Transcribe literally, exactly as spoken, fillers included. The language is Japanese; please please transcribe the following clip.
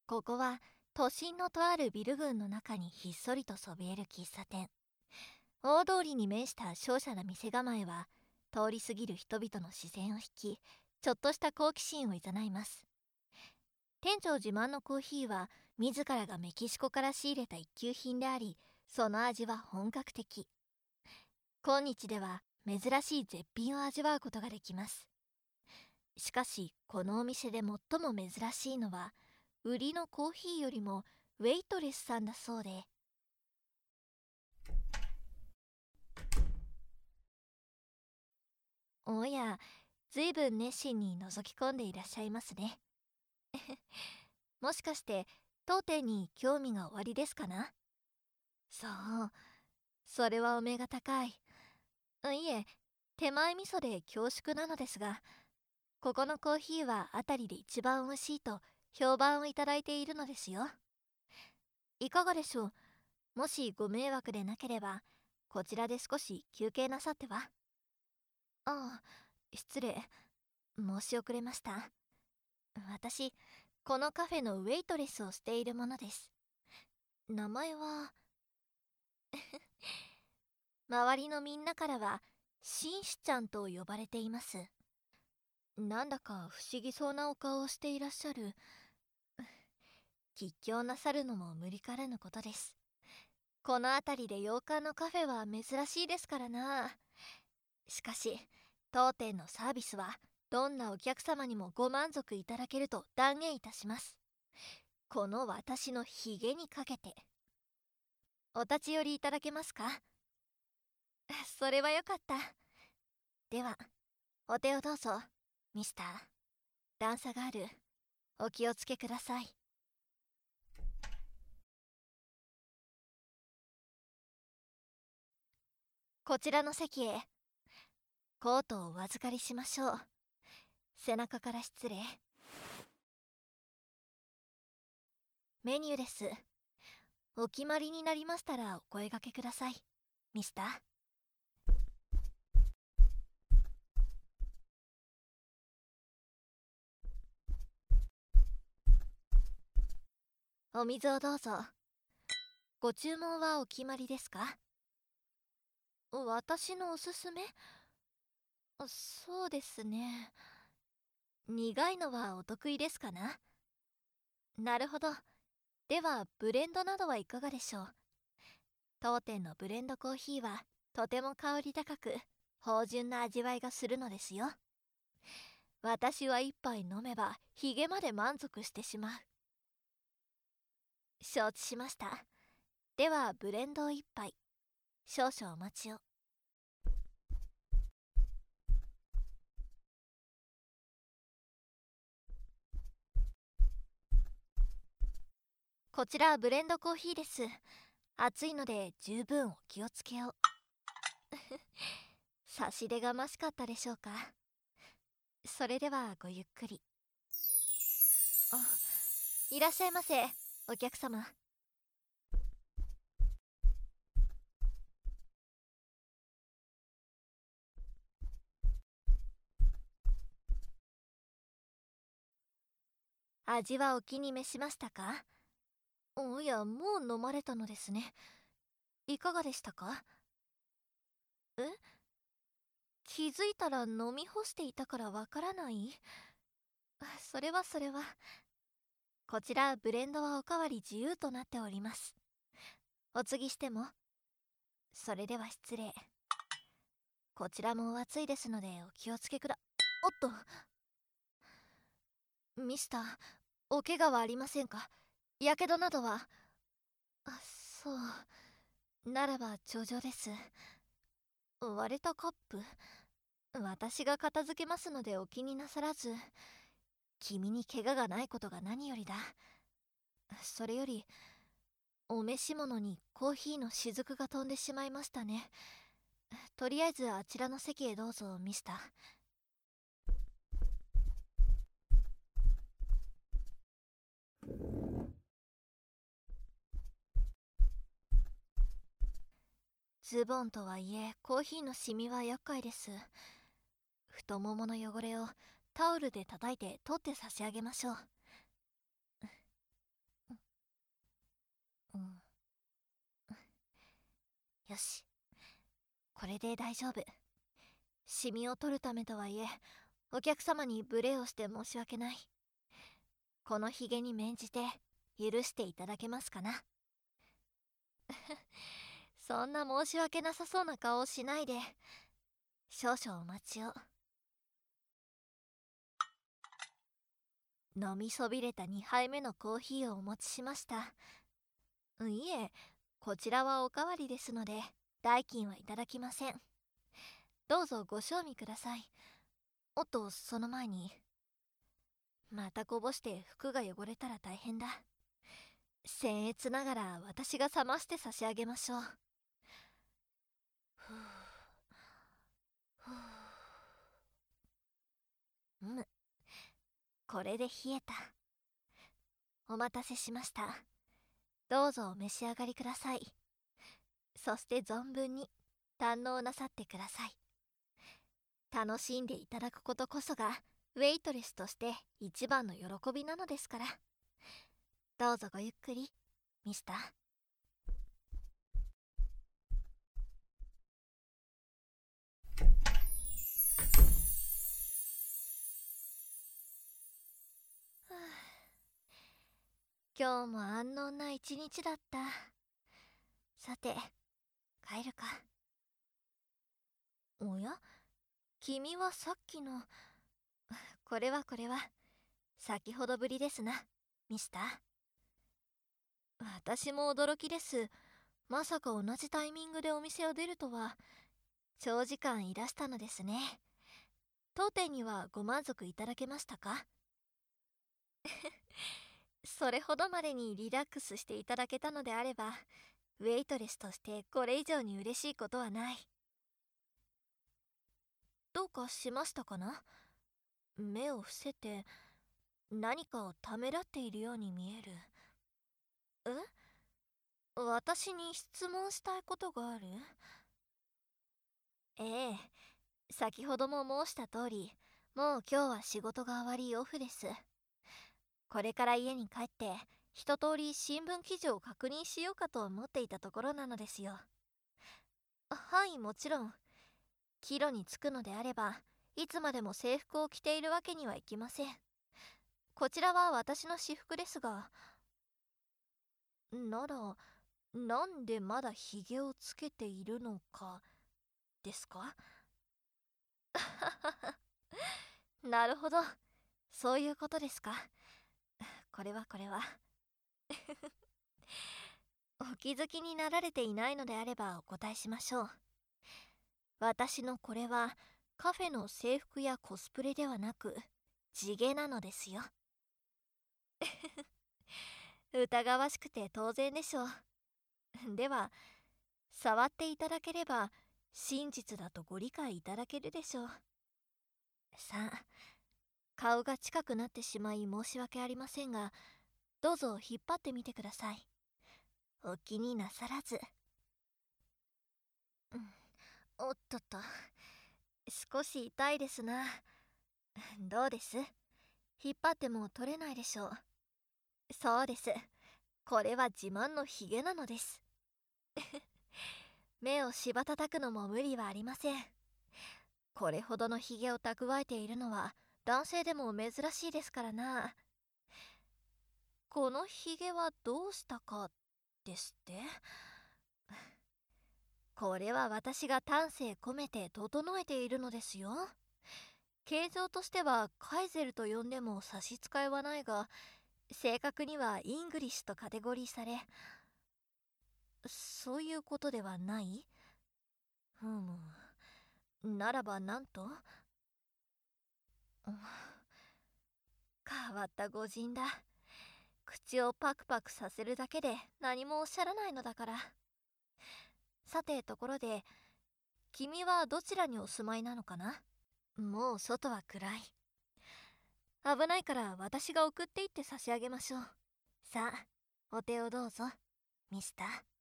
ここは都心のとあるビル群の中にひっそりとそびえる喫茶店。大通りに面した商社な店構えは、通り過ぎる人々の視線を引き、ちょっとした好奇心をいざないます。店長自慢のコーヒーは、自らがメキシコから仕入れた一級品であり、その味は本格的。今日では珍しい絶品を味わうことができます。しかし、このお店で最も珍しいのは、売りのコーヒーよりもウェイトレスさんだそうで。おや、ずいぶん熱心に覗き込んでいらっしゃいますね。もしかして当店に興味がおありですかな？そう、それはお目が高い。うんいえ、手前味噌で恐縮なのですが、ここのコーヒーは辺りで一番美味しいと評判をいただいているのですよ。いかがでしょう？もしご迷惑でなければ、こちらで少し休憩なさっては？ああ、失礼。申し遅れました。私、このカフェのウェイトレスをしているものです。名前は、周りのみんなからは、紳士ちゃんと呼ばれています。なんだか不思議そうなお顔をしていらっしゃる。吉祥なさるのも無理からぬことです。この辺りで洋館のカフェは珍しいですからな。しかし、当店のサービスは、どんなお客様にもご満足いただけると断言いたします。この私のひげにかけて。お立ち寄りいただけますか？それはよかった。では、お手をどうぞ、ミスター。段差がある。お気をつけください。こちらの席へ。コートをお預かりしましょう。背中から失礼。メニューです。お決まりになりましたらお声掛けください、ミスター。お水をどうぞ。ご注文はお決まりですか？私のおすすめ？そうですね。苦いのはお得意ですかな？なるほど。では、ブレンドなどはいかがでしょう？当店のブレンドコーヒーはとても香り高く、芳醇な味わいがするのですよ。私は一杯飲めばヒゲまで満足してしまう。承知しました。ではブレンドを一杯。少々お待ちを。こちらブレンドコーヒーです。熱いので十分お気をつけを。差し出がましかったでしょうか？それではごゆっくり。あ、いらっしゃいませ、お客様。味はお気に召しましたか？おや、もう飲まれたのですね。いかがでしたか？え、気づいたら飲み干していたからわからない？それはそれは。こちらブレンドはおかわり自由となっております。お継ぎしても？それでは失礼。こちらもお熱いですのでお気をつけくだ。おっと、ミスター、お怪我はありませんか？やけどなどは？あ、そう。ならば上々です。割れたカップ、私が片付けますのでお気になさらず。君に怪我がないことが何よりだ。それより、お召し物にコーヒーの雫が飛んでしまいましたね。とりあえずあちらの席へどうぞ、ミスター。ズボンとはいえコーヒーのシミは厄介です。太ももの汚れをタオルで叩いて取って差し上げましょう。 よし、これで大丈夫。シミを取るためとはいえ、お客様に無礼をして申し訳ない。このヒゲに免じて許していただけますかな。そんな申し訳なさそうな顔をしないで、少々お待ちを。飲みそびれたにはいめのコーヒーをお持ちしました。いえ、こちらはおかわりですので代金はいただきません。どうぞご賞味ください。おっと、その前に、またこぼして服が汚れたら大変だ。僭越ながら私が冷まして差し上げましょう。ふうふう、む、これで冷えた。お待たせしました。どうぞお召し上がりください。そして存分に堪能なさってください。楽しんでいただくことこそがウェイトレスとして一番の喜びなのですから。どうぞごゆっくり、ミスター。今日も安穏な一日だった。さて、帰るか。おや、君はさっきの。これはこれは先ほどぶりですな、ミスター。私も驚きです。まさか同じタイミングでお店を出るとは。長時間いらしたのですね。当店にはご満足いただけましたか？それほどまでにリラックスしていただけたのであれば、ウェイトレスとしてこれ以上に嬉しいことはない。どうかしましたかな？目を伏せて何かをためらっているように見える。え？私に質問したいことがある？ええ、先ほども申した通り、もう今日は仕事が終わりオフです。これから家に帰って一通り新聞記事を確認しようかと思っていたところなのですよ。はい、もちろん。帰路に着くのであれば、いつまでも制服を着ているわけにはいきません。こちらは私の私服ですが。なら、なんでまだひげをつけているのかですか？なるほど、そういうことですか。これはこれは。お気づきになられていないのであればお答えしましょう。私のこれはカフェの制服やコスプレではなく地毛なのですよ。疑わしくて当然でしょう。では、触っていただければ真実だとご理解いただけるでしょう。さあ、顔が近くなってしまい申し訳ありませんが、どうぞ引っ張ってみてください。お気になさらず。うん、おっとっと、少し痛いですな。どうです？引っ張っても取れないでしょう。そうです。これは自慢のヒゲなのです。目をしばたたくのも無理はありません。これほどのヒゲを蓄えているのは男性でも珍しいですからな。このヒゲはどうしたかですって？これは私が丹精込めて整えているのですよ。形状としてはカイゼルと呼んでも差し支えはないが、正確にはイングリッシュとカテゴリーされ、そういうことではない？ふむ、ならばなんと？変わった御人だ。口をパクパクさせるだけで何もおっしゃらないのだから。さて、ところで君はどちらにお住まいなのかな？もう外は暗い。危ないから私が送っていって差し上げましょう。さあ、お手をどうぞ、ミスター。